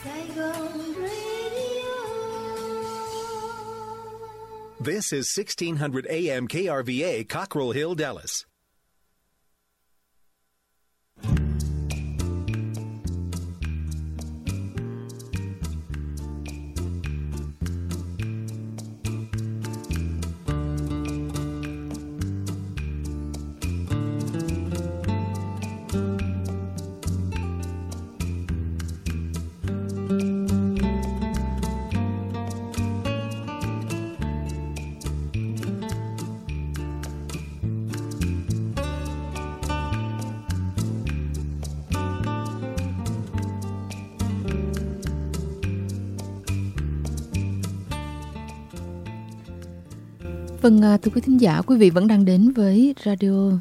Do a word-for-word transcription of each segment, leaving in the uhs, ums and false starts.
Saigon Radio. This is sixteen hundred A M K R V A, Cockrell Hill, Dallas. Vâng, thưa quý thính giả, quý vị vẫn đang đến với Radio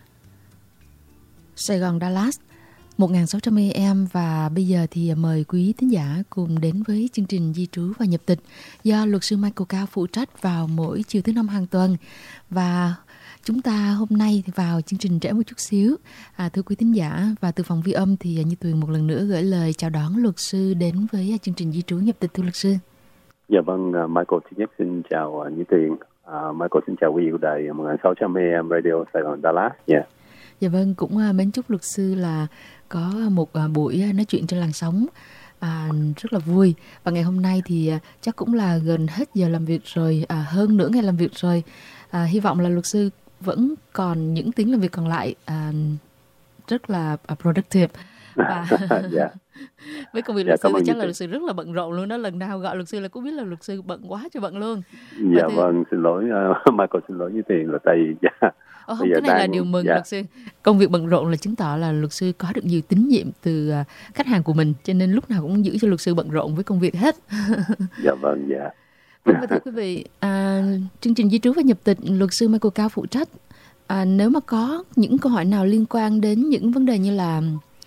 Sài Gòn Dallas một nghìn sáu trăm A M và bây giờ thì mời quý thính giả cùng đến với chương trình Di trú và nhập tịch do luật sư Michael Cao phụ trách vào mỗi chiều thứ năm hàng tuần. Và chúng ta hôm nay thì vào chương trình trễ một chút xíu. À, thưa quý thính giả, và từ phòng ghi âm thì Như Tuyền một lần nữa gửi lời chào đón luật sư đến với chương trình Di trú nhập tịch, thưa luật sư. Dạ vâng, Michael thứ nhất xin chào Như Tuyền. Uh, Michael xin chào quý vị của đài một nghìn sáu trăm A M Radio Sài Gòn Dallas. Yeah. Dạ vâng, cũng uh, mến chúc luật sư là có một uh, buổi uh, nói chuyện trên làn sóng uh, rất là vui. Và ngày hôm nay thì uh, chắc cũng là gần hết giờ làm việc rồi, uh, hơn nửa ngày làm việc rồi. Uh, hy vọng là luật sư vẫn còn những tiếng làm việc còn lại uh, rất là uh, productive. Và yeah. với công việc luật yeah, sư thì chắc là luật sư rất là bận rộn luôn đó. Lần nào gọi luật sư là cũng biết là luật sư bận quá trời bận luôn. Dạ thì... vâng, xin lỗi uh, Michael, xin lỗi với Tiền là tại vì yeah. Ồ, không, cái này đang... là điều mừng. Yeah. Luật sư công việc bận rộn là chứng tỏ là luật sư có được nhiều tín nhiệm từ uh, khách hàng của mình, cho nên lúc nào cũng giữ cho luật sư bận rộn với công việc hết. Dạ vâng, dạ. Vâng, thưa quý vị, à, chương trình Di trú và nhập tịch luật sư Michael Cao phụ trách. À, nếu mà có những câu hỏi nào liên quan đến những vấn đề như là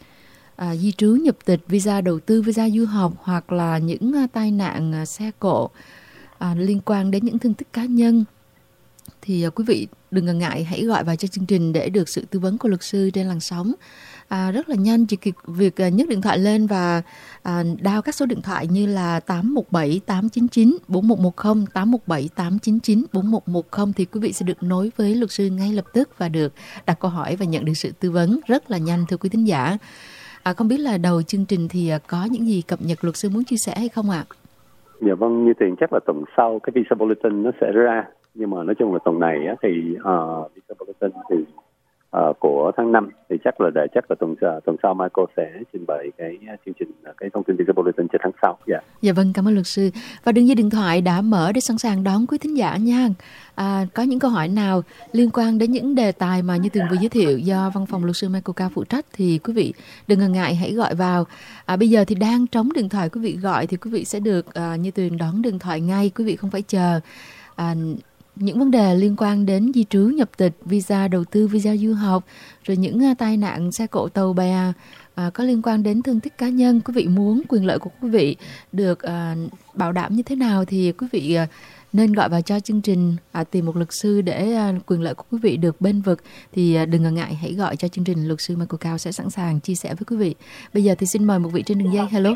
À, di trú nhập tịch, visa đầu tư, visa du học hoặc là những uh, tai nạn uh, xe cộ à, liên quan đến những thương tích cá nhân thì uh, quý vị đừng ngần ngại, hãy gọi vào cho chương trình để được sự tư vấn của luật sư trên làn sóng. À, rất là nhanh, chỉ kịp việc uh, nhấc điện thoại lên và uh, đao các số điện thoại như là tám một bảy tám chín chín bốn một một không, tám một bảy tám chín chín bốn một một không thì quý vị sẽ được nối với luật sư ngay lập tức và được đặt câu hỏi và nhận được sự tư vấn rất là nhanh, thưa quý thính giả. À, không biết là đầu chương trình thì có những gì cập nhật luật sư muốn chia sẻ hay không ạ? À? Dạ vâng, như Tiền chắc là tuần sau cái visa bulletin nó sẽ ra, nhưng mà nói chung là tuần này á, thì uh, visa bulletin thì uh, của tháng năm thì chắc là để chắc là tuần tuần sau Michael sẽ trình bày cái chương trình cái thông tin visa bulletin cho tháng sau. Dạ. Dạ vâng, cảm ơn luật sư. Và đường dây điện thoại đã mở để sẵn sàng đón quý thính giả nha. À, có những câu hỏi nào liên quan đến những đề tài mà Như Tuyền vừa giới thiệu do văn phòng luật sư Michael Cao phụ trách thì quý vị đừng ngần ngại, hãy gọi vào. À, bây giờ thì đang trống điện thoại, quý vị gọi thì quý vị sẽ được à, Như Tuyền đón điện thoại ngay, quý vị không phải chờ. À, những vấn đề liên quan đến di trú nhập tịch, visa đầu tư, visa du học, rồi những uh, tai nạn xe cộ tàu bè uh, có liên quan đến thương tích cá nhân, quý vị muốn quyền lợi của quý vị được uh, bảo đảm như thế nào thì quý vị uh, nên gọi vào cho chương trình uh, tìm một luật sư để uh, quyền lợi của quý vị được bênh vực thì uh, đừng ngần ngại, hãy gọi cho chương trình, luật sư Michael Cao sẽ sẵn sàng chia sẻ với quý vị. Bây giờ thì xin mời một vị trên đường dây. Hello.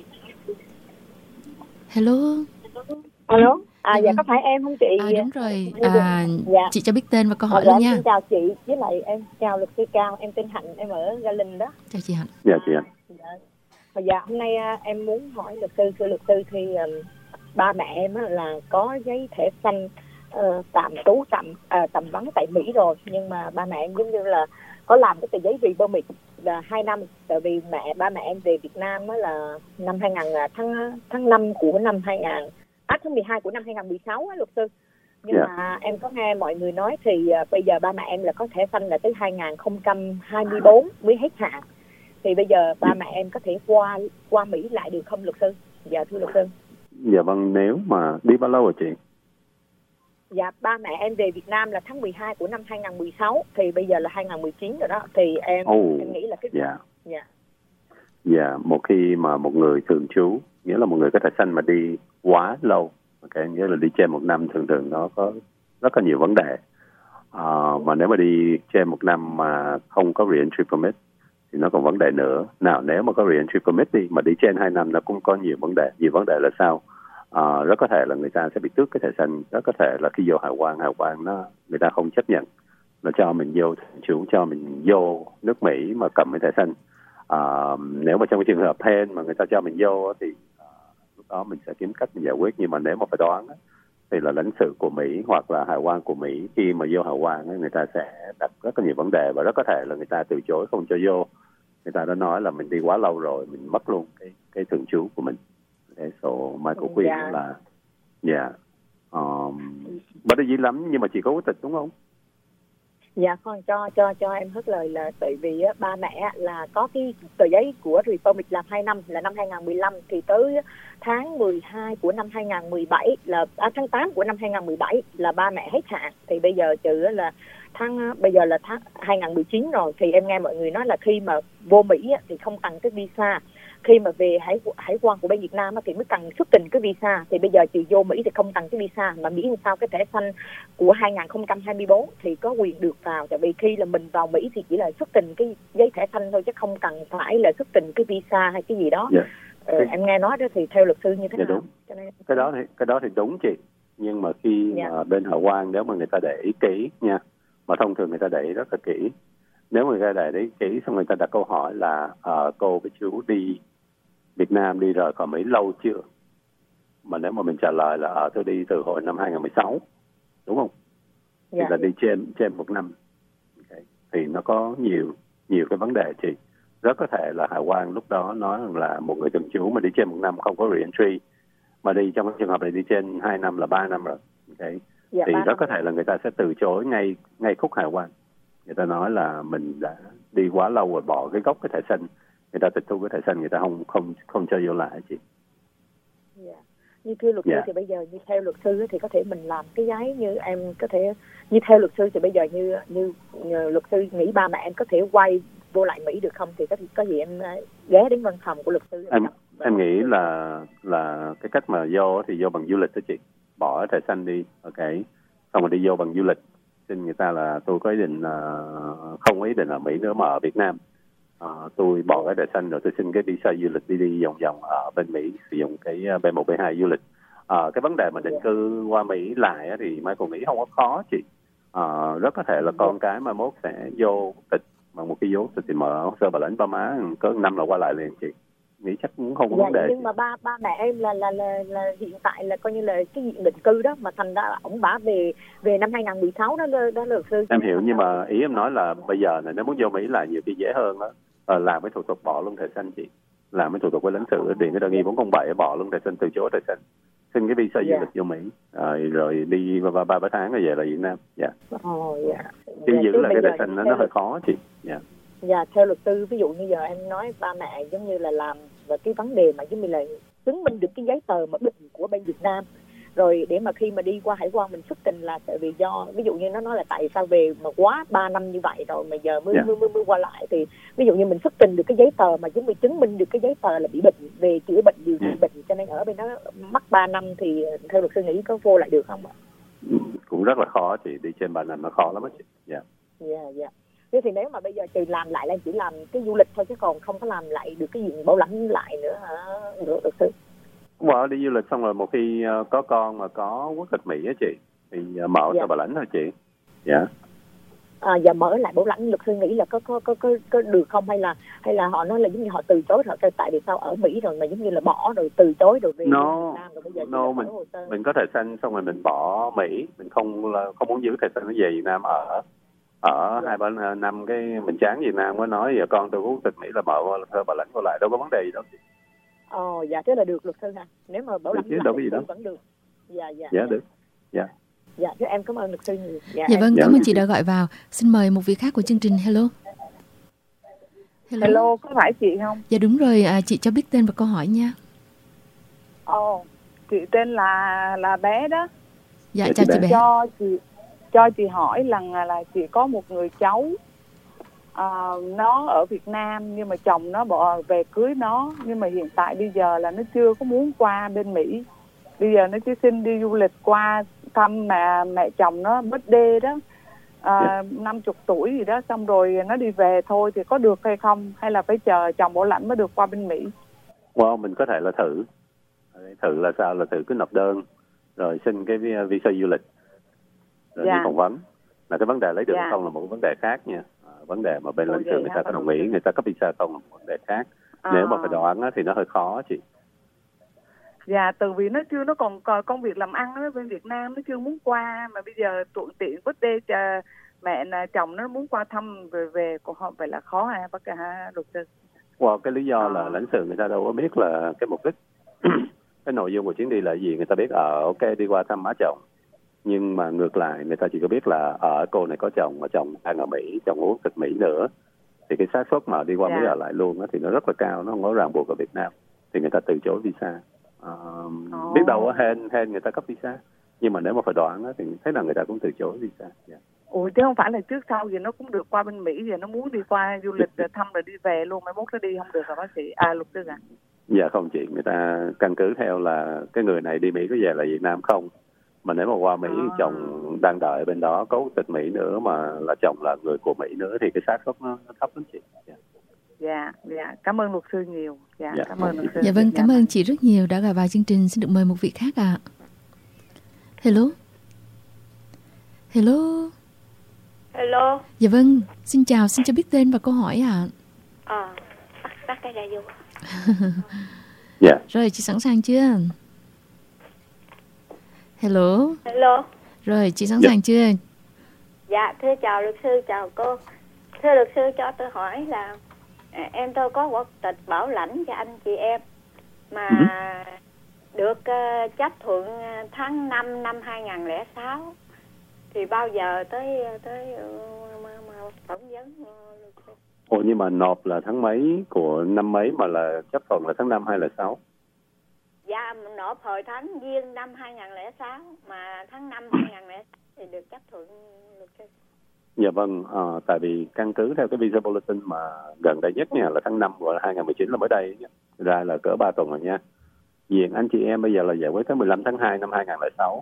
Hello. Hello. À, dạ có phải em không chị? À, đúng rồi. À, dạ. Chị cho biết tên và câu hỏi à, dạ, luôn nha. Xin chào chị, với lại em chào luật sư Cao, em tên Hạnh, em ở Gia Linh đó. Chào chị Hạnh. Dạ chị Hạnh. Dạ. Và dạ hôm nay em muốn hỏi luật sư, thưa luật sư thì um, ba mẹ em là có giấy thẻ xanh uh, tạm trú tạm uh, tạm vắng tại Mỹ rồi, nhưng mà ba mẹ em giống như là có làm cái tờ giấy re-permit là hai năm, tại vì mẹ ba mẹ em về Việt Nam là năm hai nghìn tháng tháng năm của năm hai nghìn À, tháng mười hai của năm hai nghìn mười sáu á luật sư. Nhưng yeah. mà em có nghe mọi người nói thì uh, bây giờ ba mẹ em là có thẻ xanh là tới hai nghìn không trăm hai mươi bốn mới hết hạn. Thì bây giờ ba mẹ em có thể qua qua Mỹ lại được không luật sư? Dạ thưa luật sư. Dạ vâng, nếu mà đi bao lâu rồi chị? Dạ ba mẹ em về Việt Nam là tháng mười hai của năm hai nghìn mười sáu, thì bây giờ là hai nghìn mười chín rồi đó. Thì em oh, em nghĩ là cái dạ. Dạ. Dạ, một khi mà một người thường trú, nghĩa là một người có thẻ xanh mà đi quá lâu, okay, nghĩa là đi trên một năm, thường thường nó có rất là nhiều vấn đề. Uh, mà nếu mà đi trên một năm mà không có re-entry permit thì nó còn vấn đề nữa. Nào nếu mà có re-entry permit đi mà đi trên hai năm nó cũng có nhiều vấn đề. Nhiều vấn đề là sao? À, rất có thể là người ta sẽ bị tước cái thẻ xanh, rất có thể là khi vô hải quan, hải quan nó người ta không chấp nhận là cho mình vô chủ cho mình vô nước Mỹ mà cầm cái thẻ xanh. À, nếu mà trong cái trường hợp pen mà người ta cho mình vô thì à, lúc đó mình sẽ kiếm cách mình giải quyết. Nhưng mà nếu mà phải đoán thì là lãnh sự của Mỹ hoặc là hải quan của Mỹ khi mà vô hải quan người ta sẽ đặt rất là nhiều vấn đề và rất có thể là người ta từ chối không cho vô. Người ta đã nói là mình đi quá lâu rồi, mình mất luôn cái cái thường trú của mình. Thế số Michael khuyên yeah. là dạ yeah, um, bất đắc dĩ lắm nhưng mà chỉ có quốc tịch đúng không? Dạ con cho cho cho em hết lời là tại vì á, ba mẹ là có cái tờ giấy của Republic làm hai năm là năm hai không một lăm thì tới tháng mười hai của năm hai không một bảy là à, tháng tám của năm hai không một bảy là ba mẹ hết hạn. Thì bây giờ trừ là tháng bây giờ là tháng hai không một chín rồi thì em nghe mọi người nói là khi mà vô Mỹ á, thì không cần cái visa. Khi mà về hải hải quan của bên Việt Nam á, thì mới cần xuất trình cái visa. Thì bây giờ trừ vô Mỹ thì không cần cái visa mà miễn sao cái thẻ xanh của hai không hai tư thì có quyền được vào. Tại vì khi là mình vào Mỹ thì chỉ là xuất trình cái giấy thẻ xanh thôi chứ không cần phải là xuất trình cái visa hay cái gì đó. Yeah. Ờ, em nghe nói đó thì theo luật sư như thế yeah, nào? Đúng. Cho nên... cái đó thì cái đó thì đúng chị. Nhưng mà khi yeah. mà bên hải quan nếu mà người ta để ý kỹ nha, mà thông thường người ta để ý rất là kỹ. Nếu mà người ta để ý kỹ xong người ta đặt câu hỏi là uh, cô với chú đi Việt Nam đi rời khỏi Mỹ lâu chưa? Mà nếu mà mình trả lời là ở tôi đi từ hồi năm hai không một sáu, đúng không? Thì yeah. là đi trên trên một năm. Okay. Thì nó có nhiều nhiều cái vấn đề chị. Rất có thể là hải quan lúc đó nói là một người thường trú mà đi trên một năm không có re-entry, mà đi trong cái trường hợp này đi trên hai năm là ba năm rồi. Okay. Yeah, thì rất có thể là người ta sẽ từ chối ngay ngay khúc hải quan. Người ta nói là mình đã đi quá lâu rồi, bỏ cái gốc cái thẻ xanh, người ta tịch thu cái thẻ xanh, người ta không không không cho vô lại chị. Yeah. Như thưa luật sư yeah. thì bây giờ như theo luật sư thì có thể mình làm cái giấy như em có thể như theo luật sư thì bây giờ như như, như luật sư nghĩ ba mẹ em có thể quay vô lại Mỹ được không? Thì có có gì em ghé đến văn phòng của luật sư. Em em nghĩ là là cái cách mà vô thì vô bằng du lịch đó chị, bỏ thẻ xanh đi, ok, xong rồi đi vô bằng du lịch. Xin người ta là tôi có ý định uh, không ý định ở Mỹ nữa mà ở Việt Nam. Uh, tôi bỏ cái thẻ xanh rồi tôi xin cái visa du lịch đi đi vòng vòng ở bên Mỹ, sử dụng cái B một B hai du lịch. Uh, cái vấn đề mà định cư qua Mỹ lại á, thì Michael nghĩ không có khó chị. Uh, rất có thể là con cái mà mốt sẽ vô tịch bằng một cái dấu tịch thì mở hồ sơ bảo lãnh ba má có năm là qua lại liền chị. Nghĩ chắc cũng không có dạ, vấn đề. Nhưng mà ba ba mẹ em là là là, là hiện tại là coi như là cái diện định cư đó mà thành ra ổng bả về về năm hai không một sáu đó đó luật sư. Em hiểu nhưng mà ý em nói là bây giờ này nếu muốn vô Mỹ là nhiều khi dễ hơn đó. À, làm cái thủ tục bỏ luôn thẻ xanh chị, làm cái thủ tục với lãnh sự điền cái đơn nghi bốn không bảy bỏ luôn thẻ xanh, từ chối thẻ xanh, xin cái visa du lịch vô Mỹ à, rồi đi ba ba ba tháng rồi về là Việt Nam. Dạ. Ồ dạ. Chứ dạ, giữ lại cái thẻ xanh nó nó hơi khó chị. Dạ. Dạ theo luật sư ví dụ như giờ em nói ba mẹ giống như là làm về cái vấn đề mà giống như là chứng minh được cái giấy tờ mà định của bên Việt Nam rồi để mà khi mà đi qua hải quan mình xuất trình là tại vì do ví dụ như nó nói là tại sao về mà quá ba năm như vậy rồi mà giờ mới, yeah. mới, mới mới qua lại thì ví dụ như mình xuất trình được cái giấy tờ mà chúng mình chứng minh được cái giấy tờ là bị bệnh về chữa bệnh điều trị bệnh cho nên ở bên đó mất ba năm thì theo luật sư nghĩ có vô lại được không ạ? Cũng rất là khó chị, đi trên ba năm nó khó lắm á chị. Dạ. Dạ dạ. Thế thì nếu mà bây giờ trừ làm lại là chỉ làm cái du lịch thôi chứ còn không có làm lại được cái diện bảo lãnh lại nữa hả luật sư? Well, đi du lịch xong rồi một khi uh, có con mà có quốc tịch Mỹ á chị thì uh, mở dạ. cho bảo lãnh thôi chị. Dạ. À, giờ mở lại bảo lãnh luật sư nghĩ là có có có có có được không hay là hay là họ nói là giống như họ từ chối họ tại vì sao ở Mỹ rồi mà giống như là bỏ rồi từ chối rồi về no, Việt Nam rồi bây giờ no, mình mình có thẻ xanh xong rồi mình bỏ Mỹ, mình không không muốn giữ thẻ xanh nó về Việt Nam ở ở dạ. hai ba năm cái mình chán Việt Nam mới nói giờ con tôi có quốc tịch Mỹ là mở thơ bảo lãnh qua lại đâu có vấn đề gì đâu chị. Ồ, dạ thế là được luật sư ha. Nếu mà bảo lãnh chứ đâu có gì đâu. vẫn được. Dạ dạ. Dạ được. Dạ. Dạ, chứ em cảm ơn luật sư nhiều. Dạ, dạ vâng, dạ. Cảm ơn chị đã gọi vào. Xin mời một vị khác của chương trình. Hello. Hello, Hello có phải chị không? Dạ đúng rồi, à, chị cho biết tên và câu hỏi nha. Ồ, oh, chị tên là là bé đó. Dạ, chào chị bé. Cho chị cho chị hỏi lần là, là chị có một người cháu à, nó ở Việt Nam nhưng mà chồng nó bỏ về cưới nó, nhưng mà hiện tại bây giờ là nó chưa có muốn qua bên Mỹ. Bây giờ nó chỉ xin đi du lịch qua thăm mẹ mẹ chồng nó birthday đó à, năm chục tuổi gì đó, xong rồi nó đi về thôi thì có được hay không, hay là phải chờ chồng bảo lãnh mới được qua bên Mỹ? Wow, mình có thể là thử. Thử là sao? Là thử cứ nộp đơn rồi xin cái visa du lịch rồi Dạ. đi phỏng vấn. Là cái vấn đề lấy được Dạ. hay không là một vấn đề khác nha. À, vấn đề mà bên Ồ, lãnh sự vậy người hả? ta có đồng ý, người ta cấp visa không là một vấn đề khác. À. Nếu mà phải đoán á, thì nó hơi khó chị. Dạ, từ vì nó chưa, nó còn còn công việc làm ăn nó bên Việt Nam nó chưa muốn qua, mà bây giờ thuận tiện bất đê chờ mẹ là chồng nó muốn qua thăm về về của họ, vậy là khó ha bác cả luật sư. Wow, cái lý do À. là lãnh sự người ta đâu có biết là cái mục đích cái nội dung của chuyến đi là gì. Người ta biết ở uh, ok đi qua thăm má chồng, nhưng mà ngược lại người ta chỉ có biết là ở uh, cô này có chồng mà chồng đang ở Mỹ, chồng muốn tịch Mỹ nữa, thì cái xác suất mà đi qua Dạ. Mỹ ở lại luôn đó, thì nó rất là cao, nó không có ràng buộc ở Việt Nam, thì người ta từ chối visa. Uh, Ồ. biết đâu á hên hên người ta cấp visa, nhưng mà nếu mà phải đoán á, thì thấy là người ta cũng từ chối visa. Yeah. Ủa chứ không phải là trước sau gì nó cũng được qua bên Mỹ, giờ nó muốn đi qua du lịch rồi thăm rồi đi về luôn, mai mốt nó đi không được hả bác sĩ? À luật sư à? Dạ không chị, người ta căn cứ theo là cái người này đi Mỹ có về là Việt Nam không, mà nếu mà qua Mỹ À. chồng đang đợi bên đó có quốc tịch Mỹ nữa mà là chồng là người của Mỹ nữa thì cái xác suất nó, nó thấp lắm chị. Dạ. Dạ, dạ, cảm ơn luật sư nhiều. Dạ, Dạ. cảm ơn luật sư. Dạ vâng, cảm ơn chị rất nhiều đã gọi vào chương trình. Xin được mời một vị khác ạ. Hello. Hello. Hello. Dạ vâng, xin chào, xin cho biết tên và câu hỏi ạ. Ờ, tắt, tắt cái radio. Dạ. Rồi, chị sẵn sàng chưa? Hello. Hello. Rồi, chị sẵn Dạ. sàng chưa? Dạ, thưa chào luật sư, chào cô. Thưa luật sư, cho tôi hỏi là à, em tôi có quốc tịch bảo lãnh cho anh chị em mà Ừ. được uh, chấp thuận tháng năm năm hai nghìn không trăm lẻ sáu, thì bao giờ tới tới uh, mà, mà phỏng vấn uh, luật sư? Ồ, nhưng mà nộp là tháng mấy của năm mấy mà là chấp thuận là tháng năm hay là sáu? Dạ, mình nộp hồi tháng Giêng năm hai nghìn không trăm lẻ sáu, mà tháng năm hai nghìn không trăm lẻ sáu thì được chấp thuận luật sư. Dạ vâng, à, tại vì căn cứ theo cái visa bulletin mà gần đây nhất nha là tháng năm của hai nghìn không trăm mười chín là mới đây nha. Ra là cỡ ba tuần rồi nha. Diện anh chị em bây giờ là giải quyết tới mười lăm tháng hai năm hai nghìn không trăm lẻ sáu.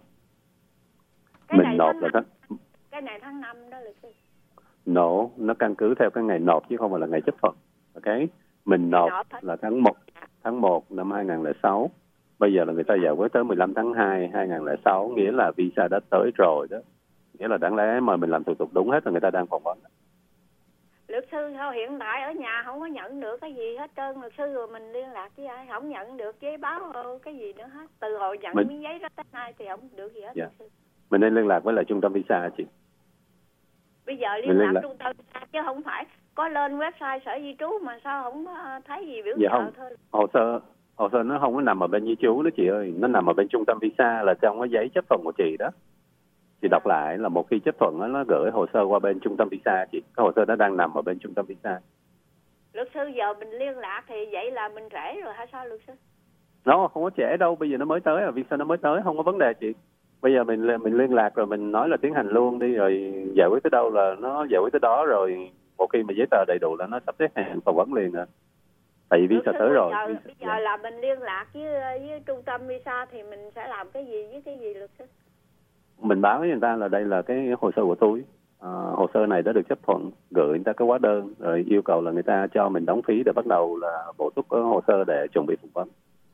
Cái Mình này nộp tháng là năm. tháng Cái này tháng năm đó luật sư. No, nó căn cứ theo cái ngày nộp chứ không phải là ngày chấp thuận. Ok, mình nộp là tháng một tháng một năm hai nghìn không trăm lẻ sáu. Bây giờ là người ta giải quyết tới mười lăm tháng hai hai nghìn không trăm lẻ sáu, nghĩa là visa đã tới rồi đó. Nghĩa là đáng lẽ mà mình làm thủ tục đúng hết là người ta đang phỏng vấn. Luật sư thôi, hiện tại ở nhà không có nhận được cái gì hết trơn luật sư, rồi mình liên lạc với ai không nhận được giấy báo cái gì nữa hết. Từ hồi nhận Mình... miếng giấy đó tới nay thì không được gì hết. Dạ. Luật sư. Mình nên liên lạc với lại trung tâm visa chị. Bây giờ liên Mình lạc liên lạc... trung tâm visa chứ không phải có lên website sở di trú mà sao không thấy gì biểu dạ trợ không. thôi. Hồ sơ hồ sơ nó không có nằm ở bên di trú đó chị ơi, nó nằm ở bên trung tâm visa, là trong cái giấy chấp thuận của chị đó. Chị đọc lại là một khi chấp thuận đó, nó gửi hồ sơ qua bên trung tâm visa chị. Cái hồ sơ đó đang nằm ở bên trung tâm visa. Luật sư giờ mình liên lạc thì vậy là mình trễ rồi hay sao luật sư? Nó không có trễ đâu, bây giờ nó mới tới, à visa nó mới tới, không có vấn đề chị. Bây giờ mình mình liên lạc rồi mình nói là tiến hành luôn đi, rồi giải quyết tới đâu là nó giải quyết tới đó, rồi một khi mà giấy tờ đầy đủ là nó sắp xếp hàng phỏng vấn liền à. Tại vì visa tới rồi. Giờ, visa, bây giờ là mình liên lạc với với trung tâm visa thì mình sẽ làm cái gì với cái gì luật sư? Mình báo với người ta là đây là cái hồ sơ của tôi, à, hồ sơ này đã được chấp thuận, gửi người ta cái hóa đơn, rồi yêu cầu là người ta cho mình đóng phí để bắt đầu là bổ túc cái hồ sơ để chuẩn bị phỏng vấn.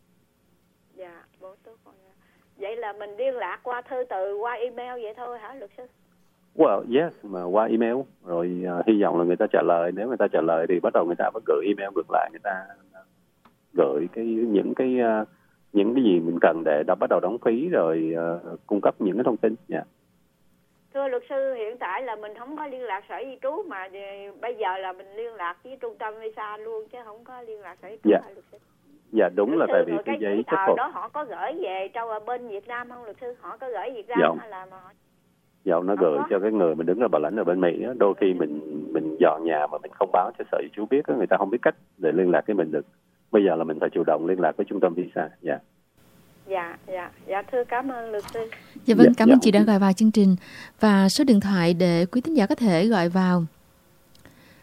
Dạ, bổ túc. Vậy là mình liên lạc qua thư từ, qua email vậy thôi hả luật sư? Well, yes, mà qua email, rồi uh, hy vọng là người ta trả lời. Nếu người ta trả lời thì bắt đầu người ta vẫn gửi email ngược lại, người ta gửi cái những cái uh, những cái gì mình cần để đã bắt đầu đóng phí, rồi uh, cung cấp những cái thông tin. Yeah. Thưa luật sư, hiện tại là mình không có liên lạc sở di trú mà bây giờ là mình liên lạc với trung tâm visa luôn chứ không có liên lạc sở di trú. Yeah. Hả luật sư? Dạ đúng luật là sư, tại vì cái, cái giấy chấp thuận đó họ có gửi về cho bên Việt Nam không luật sư? Họ có gửi Việt Nam dạ. hay là mà họ... Dạ, nó gửi có. Cho cái người mình đứng ra bảo lãnh ở bên Mỹ. Đôi khi mình mình dọn nhà mà mình không báo cho sở di trú biết, người ta không biết cách để liên lạc với mình được. Bây giờ là mình phải chủ động liên lạc với trung tâm visa. Dạ. Dạ, dạ, dạ thưa cảm ơn luật sư. Dạ vâng, dạ, cảm dạ. ơn chị đã gọi vào chương trình. Và số điện thoại để quý thính giả có thể gọi vào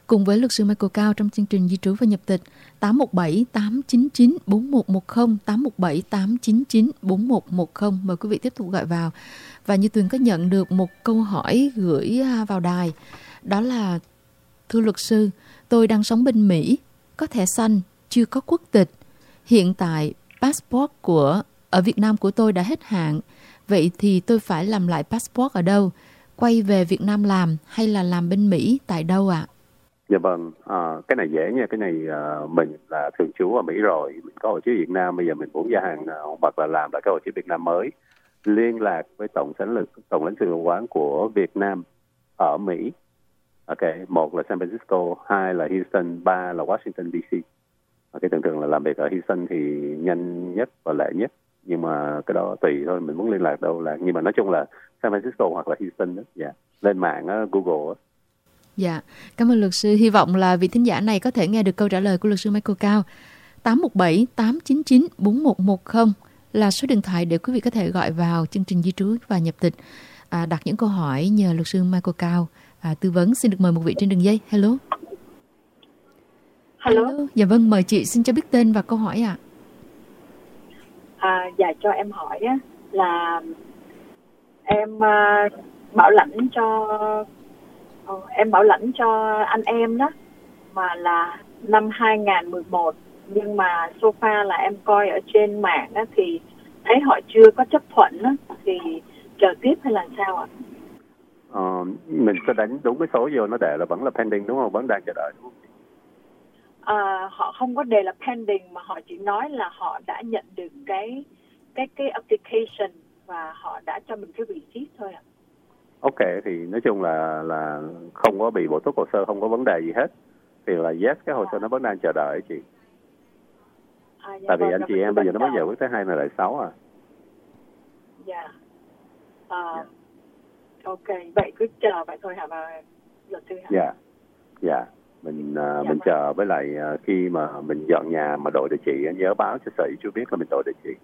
cùng với luật sư Michael Cao trong chương trình Di trú và nhập tịch. Tám một bảy tám chín chín bốn một một không, tám một bảy tám chín chín bốn một một không. Mời quý vị tiếp tục gọi vào. Và như Tuyền có nhận được một câu hỏi gửi vào đài, đó là: thưa luật sư, tôi đang sống bên Mỹ, có thẻ xanh, chưa có quốc tịch. Hiện tại passport của ở Việt Nam của tôi đã hết hạn. Vậy thì tôi phải làm lại passport ở đâu? Quay về Việt Nam làm hay là làm bên Mỹ tại đâu ạ? À? Dạ vâng, à, cái này dễ nha. Cái này à, mình là thường trú ở Mỹ rồi, mình có hộ chiếu Việt Nam, bây giờ mình muốn gia hạn à, hoặc là làm lại cái hộ chiếu Việt Nam mới, liên lạc với tổng lãnh sự tổng lãnh sự quán của Việt Nam ở Mỹ. Ok, một là San Francisco, hai là Houston, ba là Washington đê xê. Ok, thường thường là làm việc ở Houston thì nhanh nhất và lẹ nhất, nhưng mà cái đó tùy thôi, mình muốn liên lạc đâu là, nhưng mà nói chung là San Francisco hoặc là Houston đó. Dạ, lên mạng uh, Google. Dạ, cảm ơn luật sư. Hy vọng là vị thính giả này có thể nghe được câu trả lời của luật sư Michael Cao. Tám một bảy tám chín chín bốn một một không là số điện thoại để quý vị có thể gọi vào chương trình Di trú và nhập tịch, à, đặt những câu hỏi nhờ luật sư Michael Cao à, tư vấn. Xin được mời một vị trên đường dây. Hello. Hello. Hello. Dạ vâng, mời chị xin cho biết tên và câu hỏi ạ. À. À, dạ cho em hỏi á, là em uh, bảo lãnh cho uh, em bảo lãnh cho anh em đó, mà là năm hai không một một, nhưng mà so far là em coi ở trên mạng á, thì thấy họ chưa có chấp thuận á, thì chờ tiếp hay là sao ạ? Ờ, mình sẽ đánh đúng cái số vô nó để là vẫn là pending đúng không? Vẫn đang chờ đợi đúng không? À, họ không có đề là pending, mà họ chỉ nói là họ đã nhận được cái cái cái application và họ đã cho mình cái receipt thôi ạ. Ok, thì nói chung là là không có bị bổ túc hồ sơ, không có vấn đề gì hết. Thì là yes, cái hồ sơ nó vẫn đang chờ đợi chị. À, dạ, tại vì anh chị em bây giờ nó mới giải quyết tới hai này lại sáu à. Dạ. À, yeah. Ok, vậy cứ chờ vậy thôi hả bà luật sư hả? Dạ. Dạ. Mình uh, dạ, mình vâng. chờ với lại uh, khi mà mình dọn nhà mà đổi địa chỉ, anh nhớ báo cho sở di trú biết là mình đổi địa chỉ.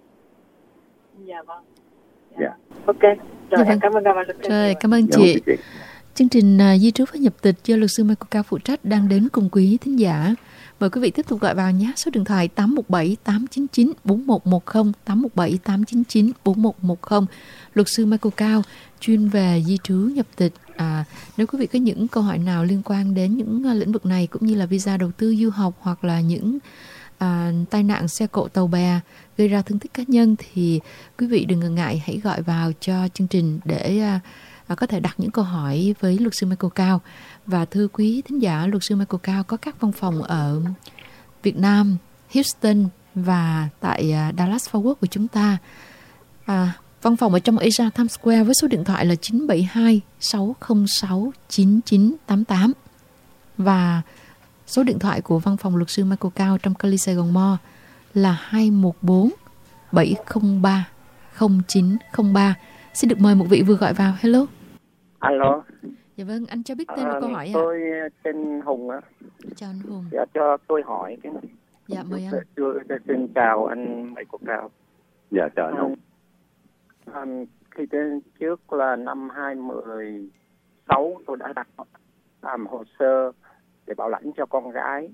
Dạ vâng. Dạ. Yeah. Ok. Rồi, dạ, vâng. Cảm ơn các bạn. Rồi, cảm ơn chị. chị. Chương trình uh, Di trú và nhập tịch do luật sư Michael Cao phụ trách đang đến cùng quý thính giả. Mời quý vị tiếp tục gọi vào nhé. Số điện thoại tám một bảy tám chín chín bốn một một không, tám một bảy tám chín chín bốn một một không. Luật sư Michael Cao chuyên về di trú nhập tịch. À, nếu quý vị có những câu hỏi nào liên quan đến những uh, lĩnh vực này, cũng như là visa đầu tư du học hoặc là những à, tai nạn xe cộ tàu bè gây ra thương tích cá nhân, thì quý vị đừng ngần ngại, hãy gọi vào cho chương trình để à, à, có thể đặt những câu hỏi với luật sư Michael Cao. Và thưa quý thính giả, luật sư Michael Cao có các văn phòng ở Việt Nam, Houston và tại à, Dallas Fort Worth của chúng ta. À, văn phòng ở trong Asia Times Square với số điện thoại là chín bảy hai sáu không sáu chín chín tám tám, và số điện thoại của văn phòng luật sư Michael Cao trong Cali Sài Gòn Mall là hai một bốn bảy không ba không chín không ba. Xin được mời một vị vừa gọi vào. Hello. Alo. Dạ vâng, anh cho biết tên và à, câu hỏi ạ. Tôi tên Hùng á. Chào anh Hùng. Dạ, cho tôi hỏi cái này. Dạ mời anh. Tôi, tôi xin chào anh Michael Cao. Dạ chào anh Hùng. À, khi tên trước là năm hai không một sáu tôi đã đặt làm hồ sơ để bảo lãnh cho con gái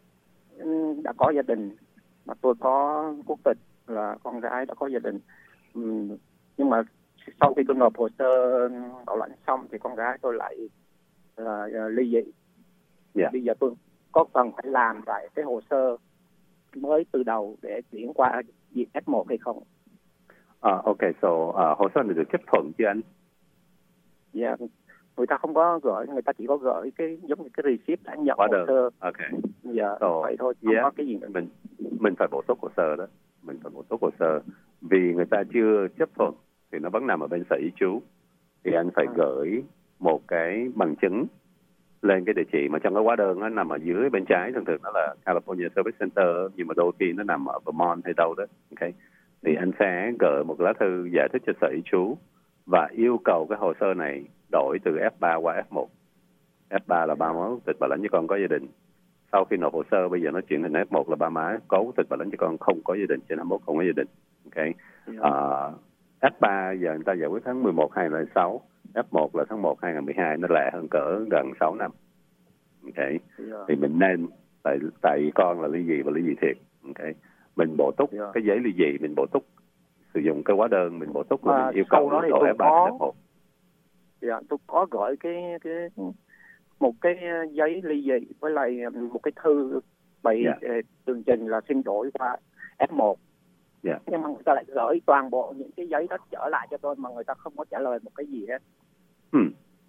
đã có gia đình, mà tôi có quốc tịch là con gái đã có gia đình. Uhm, nhưng mà sau khi tôi nộp hồ sơ bảo lãnh xong thì con gái tôi lại là uh, ly dị. Yeah. Bây giờ tôi có cần phải làm lại cái hồ sơ mới từ đầu để chuyển qua diện ép một hay không? À, uh, ok, so uh, hồ sơ này được chấp thuận chưa anh? Dạ, yeah. Người ta không có gửi, người ta chỉ có gửi cái giống như cái receipt đã nhận hồ sơ. Ok. Dạ, so, vậy thôi, không yeah. có cái gì nữa. Mình mình phải bổ túc hồ sơ đó, mình phải bổ túc hồ sơ vì người ta chưa chấp thuận thì nó vẫn nằm ở bên sở di trú, thì anh phải à. gửi một cái bằng chứng lên cái địa chỉ mà trong cái hóa đơn nó nằm ở dưới bên trái, thường thường nó là California Service Center, nhưng mà đôi khi nó nằm ở Vermont hay đâu đó. Ok, thì anh sẽ gửi một lá thư giải thích cho sở di trú và yêu cầu cái hồ sơ này đổi từ ép ba qua ép một. ép ba là ba má quốc tịch bảo lãnh cho con có gia đình. Sau khi nộp hồ sơ bây giờ nó chuyển thành ép một là ba má có quốc tịch bảo lãnh cho con không có gia đình, trên hai mươi mốt không có gia đình. Ok. Uh, ép ba giờ người ta giải quyết tháng mười một hai nghìn không trăm lẻ sáu, ép một là tháng một hai nghìn không trăm mười hai, nó lẻ hơn cỡ gần sáu năm. ok, yeah. thì mình nên tại tại con là ly dị và ly dị thiệt, ok, mình bổ túc yeah. cái giấy ly dị, mình bổ túc sử dụng cái hóa đơn, mình bổ túc là à, mình yêu cầu đó thì đổi tôi ép ba có, ép một. Dạ, tôi có gửi cái cái một cái giấy ly dị với lại một cái thư bị yeah. tường trình là xin đổi qua ép một. Yeah. Nhưng mà người ta lại gửi toàn bộ những cái giấy đó trở lại cho tôi mà người ta không có trả lời một cái gì hết. Ừ.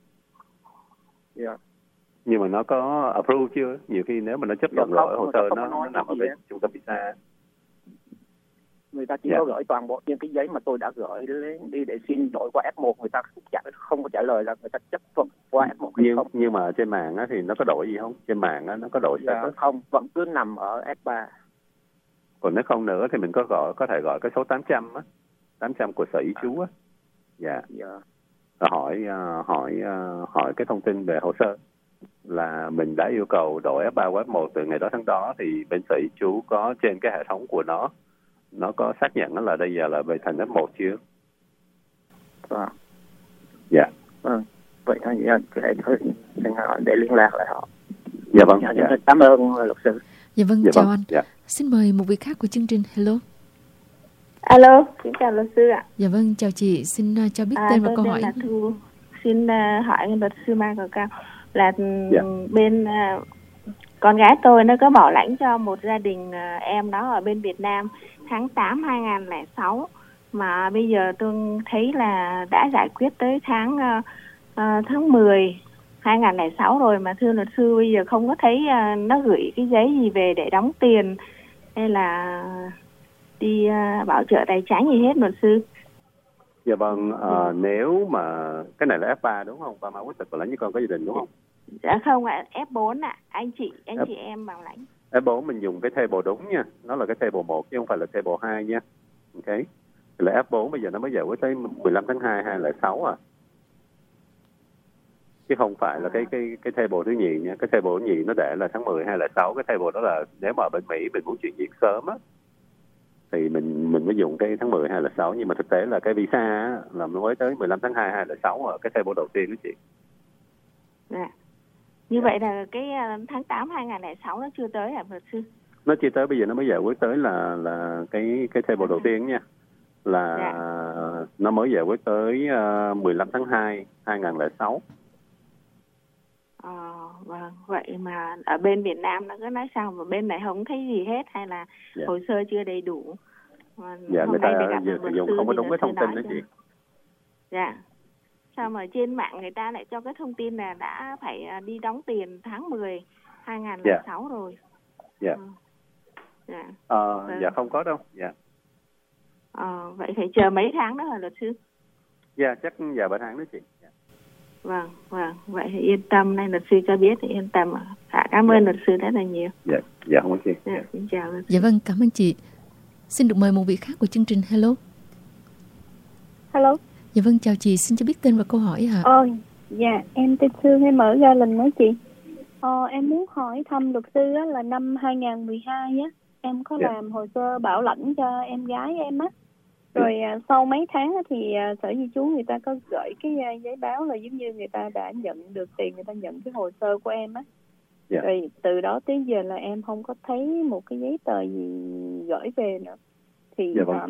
Yeah. Nhưng mà nó có approve chưa? Nhiều khi nếu mà nó chấp thuận lỗi hồ sơ nó, nó nằm ở bên trung tâm visa. Người ta chỉ yeah. có gửi toàn bộ những cái giấy mà tôi đã gửi đi để xin đổi qua ép một, người ta không, trả, không có trả lời là người ta chấp thuận qua ép một hay nhưng, không. Nhưng mà trên mạng á, thì nó có đổi gì không? Trên mạng á, nó có đổi dạ, không, vẫn cứ nằm ở ép ba. Còn nếu không nữa thì mình có gọi có thể gọi cái số tám trăm á, tám trăm của sở ý trú á. Dạ. Dạ. Hỏi uh, hỏi uh, hỏi cái thông tin về hồ sơ là mình đã yêu cầu đổi ép ba qua ép một từ ngày đó tháng đó, thì bên sở ý trú có trên cái hệ thống của nó nó có xác nhận là đây giờ là về thành ép một chưa? Vâng. Dạ. Vâng. Vậy thôi, để thôi để liên lạc lại họ. Dạ vâng. Dạ, dạ. Cảm ơn luật sư. Dạ vâng, dạ chào vâng. anh. Dạ. Xin mời một vị khác của chương trình. Hello. Alo, xin chào luật sư ạ. Dạ vâng, chào chị, xin uh, cho biết à, tên và câu hỏi. Là Thu. Xin uh, hỏi luật sư Mai Cờ Cao là dạ. bên uh, con gái tôi nó có bảo lãnh cho một gia đình uh, em đó ở bên Việt Nam tháng tám hai nghìn không trăm lẻ sáu, mà bây giờ tôi thấy là đã giải quyết tới tháng uh, uh, tháng mười hai nghìn không trăm lẻ sáu rồi, mà thưa luật sư bây giờ không có thấy uh, nó gửi cái giấy gì về để đóng tiền hay là đi uh, bảo trợ tài chính gì hết luật sư. Dạ vâng, à, nếu mà cái này là ép ba đúng không? Ba má quốc tịch bảo lãnh với con có gia đình đúng không? Dạ không ạ, ép bốn ạ, anh chị anh F... chị em bảo lãnh. ép bốn mình dùng cái table đúng nha, nó là cái table một chứ không phải là table hai nha. Ok. Thì là ép bốn bây giờ nó mới giải quyết tới mười lăm tháng hai hai nghìn không trăm lẻ sáu à. Chứ không phải là cái cái cái table thứ nhì nha, cái table thứ nhì nó để là tháng mười hai nghìn không trăm lẻ sáu, cái table đó là nếu mà ở bên Mỹ mình muốn chuyển việc sớm á thì mình mình mới dùng cái tháng mười hai nghìn không trăm lẻ sáu, nhưng mà thực tế là cái visa á, là mới tới mười lăm tháng hai hai nghìn không trăm lẻ sáu ở cái table đầu tiên đó chị. Dạ. Như dạ. vậy là cái tháng tám hai nghìn không trăm lẻ sáu nó chưa tới hả luật sư? Nó chưa tới, bây giờ nó mới giải quyết tới là là cái cái table đầu tiên nha. Là dạ. nó mới giải quyết tới uh, mười lăm tháng hai hai nghìn không trăm lẻ sáu. Ờ, vâng, vậy mà ở bên Việt Nam nó cứ nói sao mà bên này không thấy gì hết, hay là dạ. hồ sơ chưa đầy đủ? Mà dạ, người ta giờ sử dụng không có đúng cái thông tin đó chị. Dạ. Sao mà trên mạng người ta lại cho cái thông tin là đã phải đi đóng tiền tháng mười hai nghìn không trăm lẻ sáu dạ. rồi. Dạ. Ừ. Dạ. Ờ, vâng. Dạ không có đâu. Dạ. Ờ, vậy phải chờ mấy tháng đó hả luật sư? Dạ, chắc giờ ba tháng đó chị. Dạ. Vâng, vâng, vậy thì yên tâm, nay luật sư cho biết thì yên tâm. Dạ, cảm ơn dạ. luật sư rất là nhiều. Dạ, dạ không có chị. Dạ, xin chào luật sư. Dạ vâng, cảm ơn chị. Xin được mời một vị khác của chương trình. Hello. Hello. Dạ vâng, chào chị, xin cho biết tên và câu hỏi hả? Ờ, dạ, em tên Sương, em ở Gia Linh đó chị. Ờ, em muốn hỏi thăm luật sư á, là năm hai nghìn không trăm mười hai á, em có yeah. làm hồ sơ bảo lãnh cho em gái em á. Rồi yeah. sau mấy tháng á, thì sở di trú người ta có gửi cái giấy báo là giống như người ta đã nhận được tiền, người ta nhận cái hồ sơ của em á. Yeah. Rồi từ đó tới giờ là em không có thấy một cái giấy tờ gì gửi về nữa. Thì yeah, vâng. um,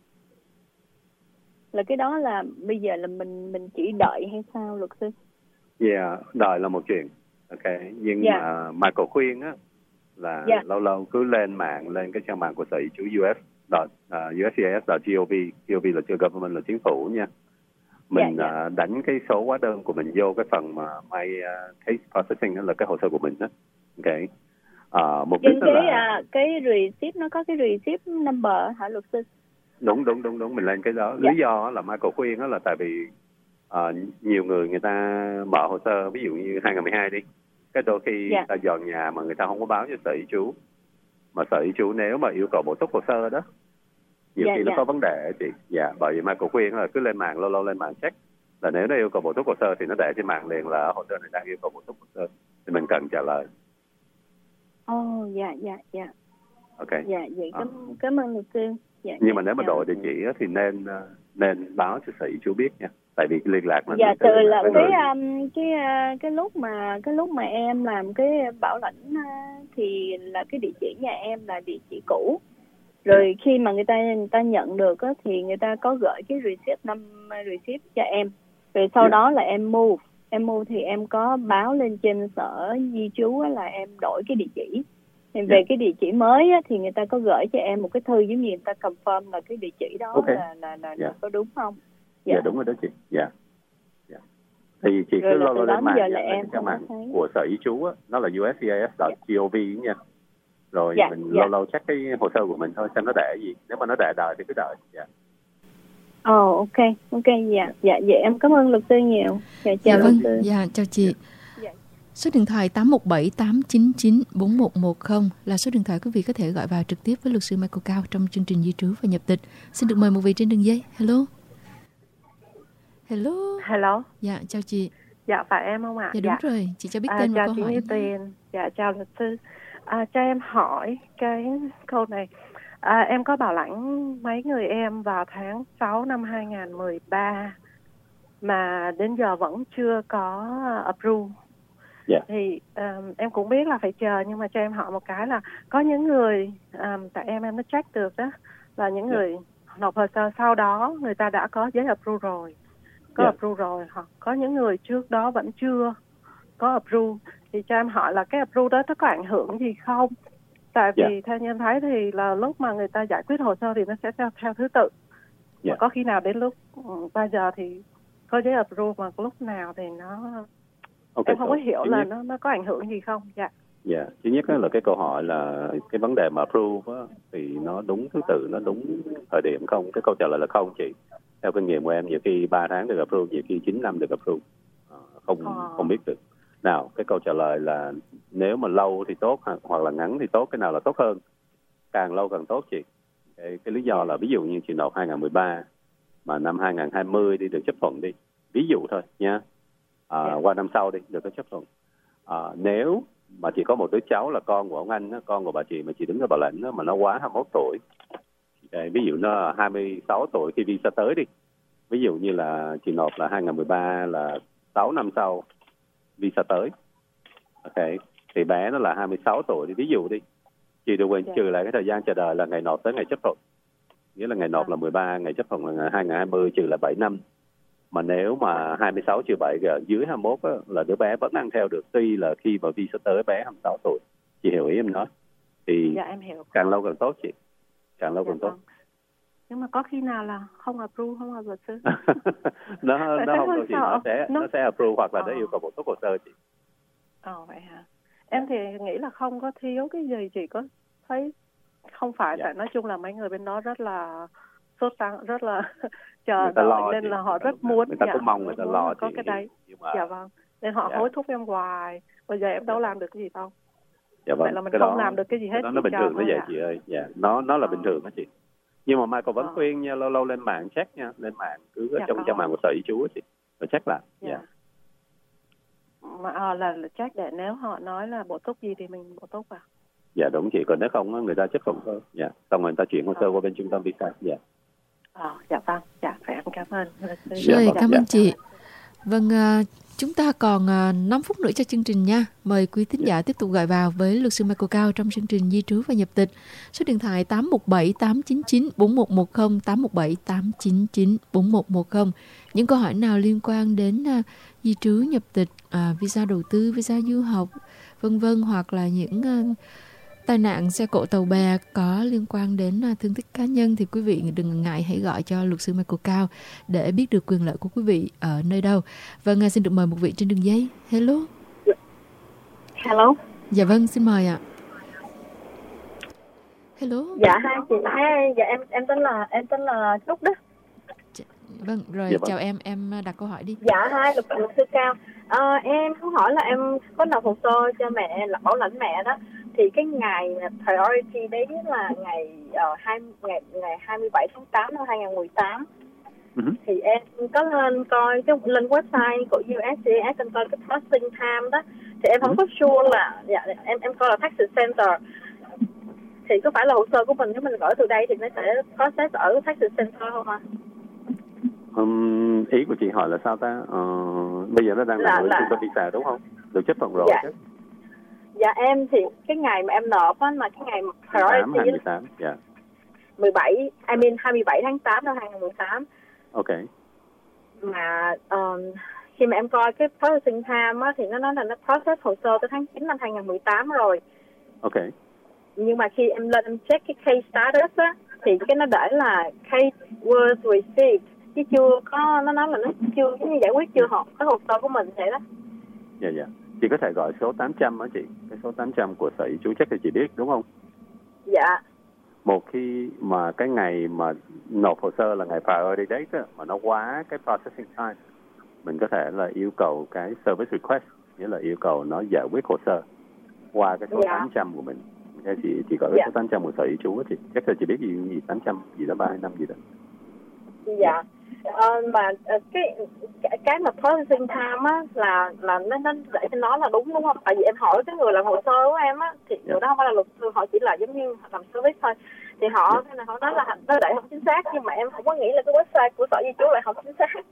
là cái đó là bây giờ là mình mình chỉ đợi hay sao luật sư? Dạ, yeah, đợi là một chuyện. Ok, nhưng yeah. mà Michael khuyên á là yeah. lâu lâu cứ lên mạng, lên cái trang mạng của sở di trú u ét uh, u ét xê i ét chấm gov, gov là chưa government là chính phủ nha. Mình yeah, yeah. Uh, đánh cái số hóa đơn của mình vô cái phần mà my uh, case processing đó là cái hồ sơ của mình đó. Ok. Uh, mục đích cái là uh, cái receipt nó có cái receipt number hả luật sư? Đúng đúng đúng đúng mình lên cái đó. Yeah. Lý do là Michael khuyên đó là tại vì uh, nhiều người người ta mở hồ sơ, ví dụ như hai nghìn không trăm mười hai đi, cái đôi khi yeah. ta dọn nhà mà người ta không có báo cho sở di trú, mà sở di trú nếu mà yêu cầu bổ túc hồ sơ đó nhiều yeah, khi nó yeah. có vấn đề chị. Dạ, bởi vì Michael khuyên là cứ lên mạng, lâu lâu lên mạng check là nếu nó yêu cầu bổ túc hồ sơ thì nó để trên mạng liền là hồ sơ này đang yêu cầu bổ túc hồ sơ thì mình cần trả lời. Ồ, oh, dạ dạ dạ. Ok. Dạ, vậy cảm, cảm ơn luật sư. Dạ, nhưng dạ, mà nếu mà dạ. đổi địa chỉ thì nên nên báo cho sở di trú biết nha. tại vì liên lạc mình Dạ, từ từ là với cái người. um, cái uh, cái lúc mà cái lúc mà em làm cái bảo lãnh uh, thì là cái địa chỉ nhà em là địa chỉ cũ. Rồi khi mà người ta người ta nhận được á, thì người ta có gửi cái receipt năm receipt cho em. Rồi sau Yeah. đó là em move, em move thì em có báo lên trên sở di trú á, là em đổi cái địa chỉ. Thì về Yeah. cái địa chỉ mới á, thì người ta có gửi cho em một cái thư giống như người ta confirm là cái địa chỉ đó Okay. là là là, Yeah. là có đúng không? Dạ yeah, đúng rồi đó chị. Dạ. Yeah. Yeah. Thì chị Rồi cứ là lo từ lo đó lên đến mạng giờ nha, là lên em trang không mạng có thấy. của sở di trú á, nó là u ét xê i ét chấm gov nha. Rồi Dạ, mình dạ. lâu lâu check cái hồ sơ của mình thôi xem nó để gì. Nếu mà nó để đợi thì cứ đợi. Dạ. Ồ, oh, ok, ok, dạ, dạ, dạ, em cảm ơn luật sư nhiều. Dạ, chào Dạ luật vâng, sư. dạ chào chị. Dạ. Số điện thoại tám một bảy tám chín chín bốn một một không là số điện thoại quý vị có thể gọi vào trực tiếp với luật sư Michael Cao trong chương trình di trú và nhập tịch. Xin được mời một vị trên đường dây. Hello. Hello. Hello. Dạ chào chị. Dạ phải em không ạ? Dạ đúng rồi, chị cho biết à, tên và chào câu chị hỏi. Như Tiền. Dạ chào luật sư. À, cho em hỏi cái câu này. À, em có bảo lãnh mấy người em vào tháng sáu năm hai không một ba mà đến giờ vẫn chưa có approve. Yeah. Thì um, em cũng biết là phải chờ, nhưng mà cho em hỏi một cái là có những người um, tại em em nó check được đó là những Yeah. người nộp hồ sơ sau đó người ta đã có giấy approve rồi, có Yeah. approve rồi, hoặc có những người trước đó vẫn chưa có approve. Thì cho em hỏi là cái approve đó nó có ảnh hưởng gì không? Tại vì Yeah. theo như em thấy thì là lúc mà người ta giải quyết hồ sơ thì nó sẽ theo, theo thứ tự. Yeah. Mà có khi nào đến lúc um, bây giờ thì có giấy approve mà lúc nào thì nó Okay, em không có hiểu là nhất, nó nó có ảnh hưởng gì không. Dạ. Dạ, yeah. Thứ nhất là cái câu hỏi là cái vấn đề mà approve á, thì nó đúng thứ tự, nó đúng thời điểm không? Cái câu trả lời là không chị. Theo kinh nghiệm của em, nhiều khi ba tháng được approve, nhiều khi chín năm được approve, à, không ờ. không biết được. Nào, cái câu trả lời là nếu mà lâu thì tốt hoặc là ngắn thì tốt, cái nào là tốt hơn? Càng lâu càng tốt chị. Cái, cái lý do là ví dụ như chị nộp hai không một ba mà năm hai không hai không đi được chấp thuận đi, ví dụ thôi nha. À, yeah. Qua năm sau đi được cái chấp thuận. À, nếu mà chỉ có một đứa cháu là con của ông anh, con của bà chị mà chị đứng ra bảo lãnh mà nó quá hai mươi mốt tuổi, ví dụ nó là hai mươi sáu tuổi khi visa tới đi, ví dụ như là chị nộp là hai không một ba là sáu năm sau visa tới, ok, thì bé nó là hai mươi sáu tuổi thì ví dụ đi, chị được quyền trừ lại cái thời gian chờ đợi là ngày nộp tới ngày chấp thuận, nghĩa là ngày nộp là mười ba, ngày chấp thuận là ngày hai không hai không, trừ là bảy năm. Mà nếu mà hai mươi sáu trừ bảy dưới hai mươi mốt á, là đứa bé vẫn ăn theo được, tuy là khi mà visa tới bé hai mươi sáu tuổi. Chị hiểu ý em nói? Thì dạ, em hiểu. Càng lâu càng tốt chị. Càng lâu dạ, càng tốt. Vâng. Nhưng mà có khi nào là không approve không hả luật sư? nó nó không đâu chị, nó sẽ nó... nó sẽ approve hoặc là ờ. nó yêu cầu bổ túc hồ sơ chị. Ồ vậy hả? Em thì nghĩ là không có thiếu cái gì, chỉ có thấy không phải dạ. Tại nói chung là mấy người bên đó rất là sốt tăng, rất là chờ đợi nên là họ rất muốn, người ta dạ, cũng mong người ta lo có cái đấy. Mà... dạ vâng, nên họ dạ. hối thúc em hoài, bây giờ em đâu làm được cái gì đâu. Dạ vâng. Vậy là mình cái không đó, làm được cái gì hết. Đó nó bình thường nó vậy à. chị ơi. Dạ, nó nó là ờ. bình thường đó chị. Nhưng mà Michael vẫn ờ. khuyên nha, lâu lâu lên mạng check nha, lên mạng cứ dạ, trong trang mạng của sở di trú chị, rồi check lại. Dạ. dạ. Mà à, là, là check để nếu họ nói là bổ túc gì thì mình bổ túc à? Dạ đúng chị, còn nếu không người ta chấp thuận thôi. Dạ, xong rồi người ta chuyển hồ sơ qua bên trung tâm visa. Dạ. À, dạ vâng, dạ phải em cảm ơn. Rồi, dạ, cảm dạ. ơn chị. Vâng, uh, chúng ta còn uh, năm phút nữa cho chương trình nha. Mời quý thính giả tiếp tục gọi vào với luật sư Michael Cao trong chương trình di trú và nhập tịch. Số điện thoại tám một bảy tám chín chín bốn một một không, tám một bảy tám chín chín bốn một một không. Những câu hỏi nào liên quan đến uh, di trú nhập tịch, uh, visa đầu tư, visa du học, vân vân, hoặc là những uh, tai nạn xe cộ tàu bè có liên quan đến thương tích cá nhân thì quý vị đừng ngại, hãy gọi cho luật sư Michael Cao để biết được quyền lợi của quý vị ở nơi đâu. Vâng, xin được mời một vị trên đường dây. Hello. Hello. Dạ vâng, xin mời ạ. Hello. Dạ hai chị, hai dạ em em tên là em tên là Trúc đó. Vâng, rồi dạ, vâng. Chào em, em đặt câu hỏi đi. Dạ hai luật luật sư Cao. À, em muốn hỏi là em có nộp hồ sơ cho mẹ là bảo lãnh mẹ đó, thì cái ngày priority đấy là ngày uh, hai ngày ngày hai mươi bảy tháng tám năm hai không một tám. Uh-huh. Thì em có lên coi cái lên website của u ét xê i ét, em coi cái processing time đó, thì em không uh-huh. có sure là dạ, em em coi là tax center thì có phải là hồ sơ của mình nếu mình gửi từ đây thì nó sẽ process ở tax center không ạ? Um, ý của chị hỏi là sao ta? Uh, bây giờ nó đang là, là, là... trung tâm visa đúng không? Được chấp thuận rồi dạ. chứ? Dạ em thì cái ngày mà em nộp á, mà cái ngày priority hai mươi tám, dạ. mười bảy, I mean hai mươi bảy tháng tám năm hai nghìn không trăm mười tám. Ok. Mà um, khi mà em coi cái processing time á, thì nó nói là nó process hồ sơ tới tháng chín năm hai nghìn không trăm mười tám rồi. Ok. Nhưng mà khi em lên em check cái case status á, thì cái nó để là case was received, chứ chưa có, nó nói là nó chưa cái giải quyết chưa hợp cái hồ sơ của mình vậy đó. Dạ dạ. Chị có thể gọi số tám trăm á chị, cái số tám trăm của Sở Di trú chắc là chị biết đúng không? Dạ. Một khi mà cái ngày mà nộp hồ sơ là ngày priority date á, mà nó quá cái processing time, mình có thể là yêu cầu cái service request, nghĩa là yêu cầu nó giải quyết hồ sơ qua cái số dạ. tám trăm của mình. Cái chị chị gọi cái dạ. số tám trăm của Sở Di trú á chị, chắc là chị biết gì gì tám trăm gì đó ba hai năm gì đó. Dạ. Ờ, mà cái cái mà processing time á là là nó nó để cho nó là đúng đúng không? Tại vì em hỏi cái người làm hồ sơ của em á, thì người đó không phải là luật sư, họ chỉ là giống như làm service thôi. Thì họ yeah. họ nói là nó để không chính xác, nhưng mà em không có nghĩ là cái website của Sở Di trú lại không chính xác.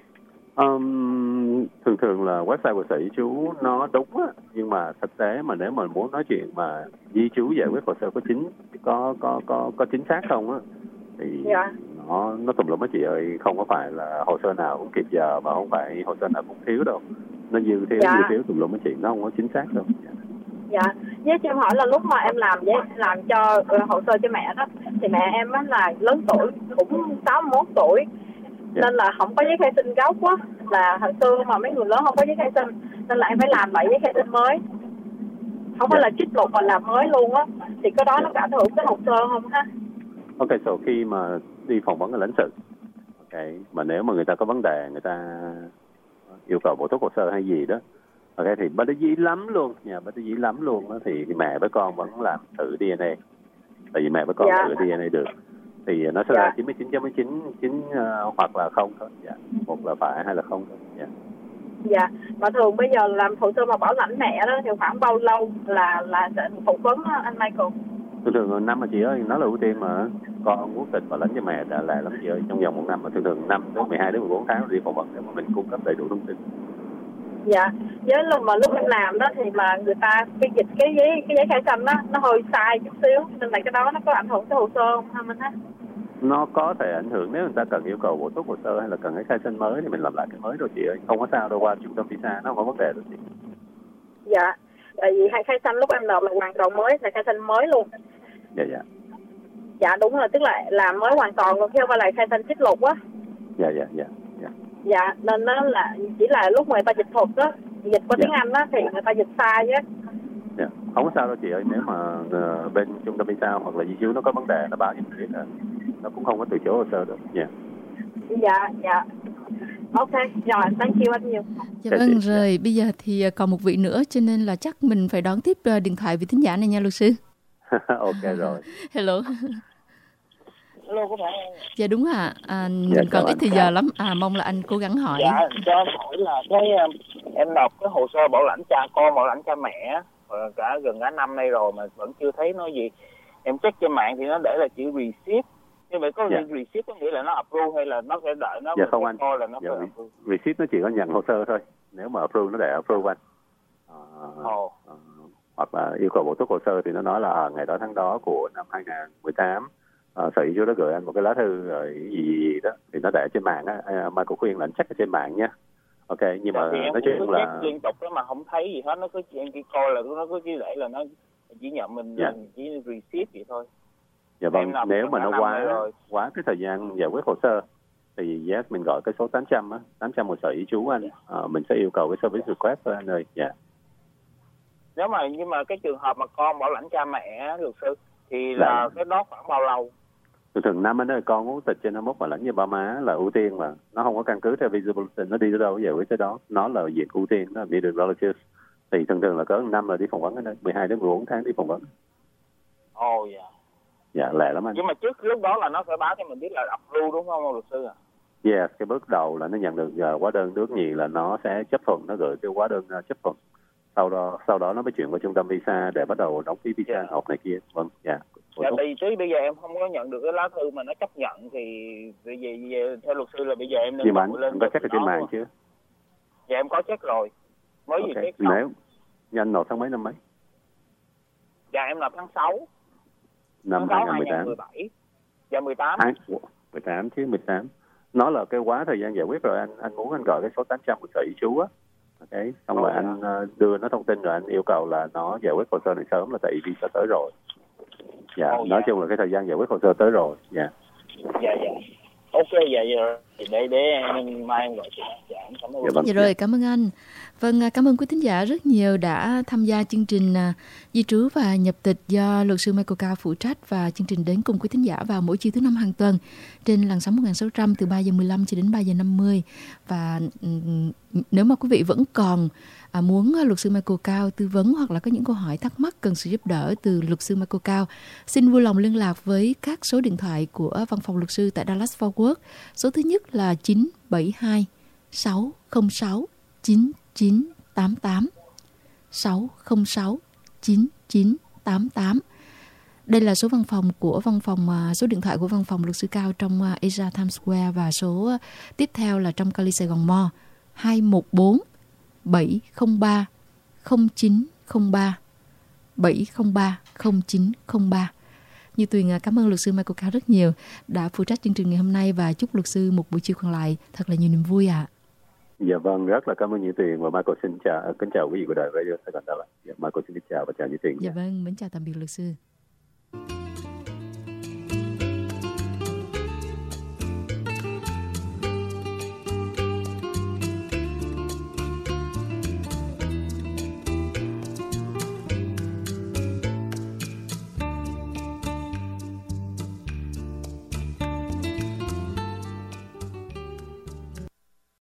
Um, thường thường là website của Sở Di trú nó đúng á, nhưng mà thực tế mà nếu mà muốn nói chuyện mà di trú giải quyết hồ sơ có chính có có có có chính xác không á, thì yeah. nó nó tùm lum á chị ơi, không có phải là hồ sơ nào cũng kịp giờ, và không phải hồ sơ nào cũng thiếu đâu, nó dư thiếu yeah. dư thiếu tùm lum á chị, nó không có chính xác đâu. Dạ, với cho em hỏi là lúc mà em làm với làm cho uh, hồ sơ cho mẹ đó, thì mẹ em á là lớn tuổi, cũng sáu mươi mốt tuổi, yeah. nên là không có giấy khai sinh gốc á, là hồi xưa mà mấy người lớn không có giấy khai sinh, nên là em phải làm lại giấy khai sinh mới, không phải yeah. là trích lục mà làm mới luôn á, thì cái đó nó có ảnh hưởng tới hồ sơ không ha? Ok, so khi mà đi phỏng vấn ở lãnh sự, ok, mà nếu mà người ta có vấn đề, người ta yêu cầu bổ túc hồ sơ hay gì đó, ok, thì bất đắc dĩ lắm luôn, nhà bất đắc dĩ lắm luôn đó, thì mẹ với con vẫn làm thử đê en a, tại vì mẹ với con yeah. thử đê en a được, thì nó sẽ yeah. ra chín mươi chín chấm chín chín uh, hoặc là không thôi, dạ, một là phải hay là không thôi, dạ. Dạ, mà thường bây giờ làm hồ sơ mà bảo lãnh mẹ đó thì khoảng bao lâu là là sẽ phỏng vấn anh Michael? Thường thường năm mà chị ơi, nó là ưu tiên mà, con quốc tịch bảo lãnh cho mẹ đã là lắm chị ơi, trong vòng một năm, mà thường thường năm đến mười hai đến mười bốn tháng đi phỏng vấn để mà mình cung cấp đầy đủ thông tin. Dạ, với lúc mà lúc em làm đó thì mà người ta cái dịch cái giấy cái giấy khai sinh đó nó hơi sai chút xíu, nên là cái đó nó có ảnh hưởng tới hồ sơ không hả mình ha? Nó có thể ảnh hưởng nếu người ta cần yêu cầu bổ túc hồ sơ hay là cần cái khai sinh mới thì mình làm lại cái mới rồi chị ơi, không có sao đâu, qua trung tâm visa nó không có vấn đề đâu chị. Dạ, tại vì khai sinh lúc em nộp là hoàn toàn mới, là khai sinh mới luôn. Dạ dạ. Dạ đúng rồi, tức là làm mới hoàn toàn luôn chứ không phải là khai sinh trích lục á. Dạ dạ dạ. Dạ, dạ nên nó là chỉ là lúc mà người ta dịch thuật đó, dịch qua dạ. tiếng Anh đó thì người ta dịch sai á. Dạ, không có sao đâu chị ơi, nếu mà uh, bên trung tâm visa hoặc là di trú nó có vấn đề nó báo cho mình biết là nó cũng không có từ chối hồ sơ được. Dạ. Dạ dạ. Ok, rồi, thank you anh nhiều. Dạ vâng, rồi bây giờ thì còn một vị nữa, cho nên là chắc mình phải đón tiếp điện thoại vị thính giả này nha luật sư. Ok rồi. Hello. Hello các bạn. Dạ đúng ạ. À, dạ, mình còn ít thời giờ lắm. À, mong là anh cố gắng hỏi. Dạ, cho em hỏi là cái em nộp cái hồ sơ bảo lãnh cha con, bảo lãnh cha mẹ cả gần cả năm nay rồi mà vẫn chưa thấy nó gì. Em check trên mạng thì nó để là chữ receipt. Nhưng mà có dạ. receipt có nghĩa là nó approve hay là nó sẽ đợi nó dạ, không anh. coi là nó dạ, phải approve. Receipt nó chỉ có nhận hồ sơ thôi. Nếu mà approve nó để approve anh. À, oh. à, hoặc là yêu cầu bổ túc hồ sơ thì nó nói là ngày đó tháng đó của năm hai nghìn không trăm mười tám à, Sở Di trú nó gửi anh một cái lá thư rồi gì, gì, gì đó thì nó để trên mạng á, à, mà cũng khuyên là anh check ở trên mạng nha. Ok, nhưng mà nói chung là liên tục đó mà không thấy gì hết, nó cứ em chỉ coi là nó cứ chỉ để là nó chỉ nhận mình yeah. chỉ receipt vậy thôi. Dạ vâng, nếu mà nó quá quá cái thời gian giải quyết hồ sơ thì yes, mình gọi cái số tám trăm á, tám trăm của Sở Di trú anh, à, mình sẽ yêu cầu cái service request thôi anh ơi. Dạ. Nếu mà nhưng mà cái trường hợp mà con bảo lãnh cha mẹ luật sư thì là dạ. cái đó khoảng bao lâu? Thường thường năm anh ơi, con quốc tịch trên hai mươi mốt bảo lãnh với ba má là ưu tiên, mà nó không có căn cứ theo visa bulletin, nó đi tới đâu giải quyết tới đó, nó là diện ưu tiên, nó đi được relatives thì thường thường là cỡ năm là đi phỏng vấn, mười hai đến mười bốn tháng đi phỏng vấn. Ồ oh, dạ. Dạ lẹ lắm anh. Nhưng mà trước lúc đó là nó phải báo cho mình biết là approve đúng không luật sư à? Yes, cái bước đầu là nó nhận được uh, hóa đơn nước nhì là nó sẽ chấp thuận, nó gửi cái hóa đơn uh, chấp thuận. Sau đó sau đó nó mới chuyển qua trung tâm visa để bắt đầu đóng phí visa yeah. học này kia. Vâng, dạ. Yeah. Dạ, vì tới bây giờ em không có nhận được cái lá thư mà nó chấp nhận thì vì vì theo luật sư là bây giờ em nên gọi lên. Có check ở trên mạng chưa? Dạ em có check rồi. Mới okay. gì check xong. Nếu như anh nộp tháng mấy năm mấy? Dạ em nộp tháng sáu. Năm hai không một tám. Dạ mười tám. À, mười tám chứ mười tám. Nó là cái quá thời gian giải quyết rồi, anh anh muốn anh gọi cái số tám trăm của sở di trú á. Ok, xong rồi anh uh, đưa nó thông tin rồi anh yêu cầu là nó giải quyết hồ sơ này sớm là tại vì visa tới rồi. Dạ, oh, nói dạ. chung là cái thời gian giải quyết hồ sơ tới rồi. Dạ. Dạ dạ. Ok, dạ dạ. Thì để để em mai em gọi chị. Dạ, em cảm ơn. Dạ, vâng. Dạ rồi, cảm ơn anh. Vâng, cảm ơn quý thính giả rất nhiều đã tham gia chương trình uh, di trú và nhập tịch do luật sư Michael Cao phụ trách, và chương trình đến cùng quý thính giả vào mỗi chiều thứ năm hàng tuần trên làn sóng một nghìn sáu trăm từ ba giờ mười lăm cho đến ba giờ năm mươi. Và um, nếu mà quý vị vẫn còn À, muốn luật sư Michael Cao tư vấn hoặc là có những câu hỏi thắc mắc cần sự giúp đỡ từ luật sư Michael Cao, xin vui lòng liên lạc với các số điện thoại của văn phòng luật sư tại Dallas Fort Worth. Số thứ nhất là chín bảy hai sáu không sáu chín chín tám tám sáu không sáu chín chín tám tám. Đây là số văn phòng của văn phòng số điện thoại của văn phòng luật sư Cao trong Asia Times Square, và số tiếp theo là trong Cali Sài Gòn Mall hai một bốn bảy không ba không chín không ba bảy không ba không chín không ba. Như Tuyền cảm ơn luật sư Michael Cao rất nhiều đã phụ trách chương trình ngày hôm nay, và chúc luật sư một buổi chiều còn lại thật là nhiều niềm vui ạ. À. Dạ vâng, rất là cảm ơn Như Tuyền, và Michael xin chào, kính chào quý vị của đài Radio Sài Gòn Dallas. Dạ, Michael xin chào và chào Như Tuyền. Dạ vâng, mến chào tạm biệt luật sư.